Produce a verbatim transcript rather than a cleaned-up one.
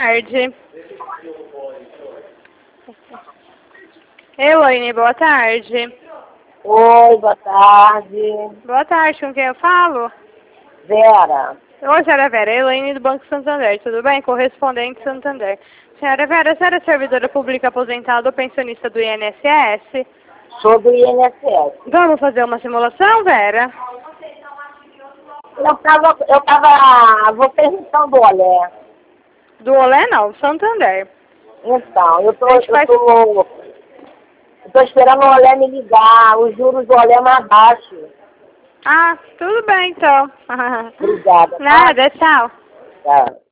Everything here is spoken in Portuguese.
tarde. Elaine, boa tarde. Oi, boa tarde. Boa tarde, com quem eu falo? Vera. Oi, senhora Vera, Elaine do Banco Santander, tudo bem? Correspondente Santander. Senhora Vera, a senhora é servidora pública aposentada ou pensionista do I N S S? Sou do I N S S. Vamos fazer uma simulação, Vera? Eu tava, eu tava, vou perguntar do Olé. Do Olé não, Santander. Então, eu tô, A gente eu faz- tô, eu tô esperando o Olé me ligar, os juros do Olé mais baixos. Ah, tudo bem então. Obrigada, tá? Nada, tchau. Tá.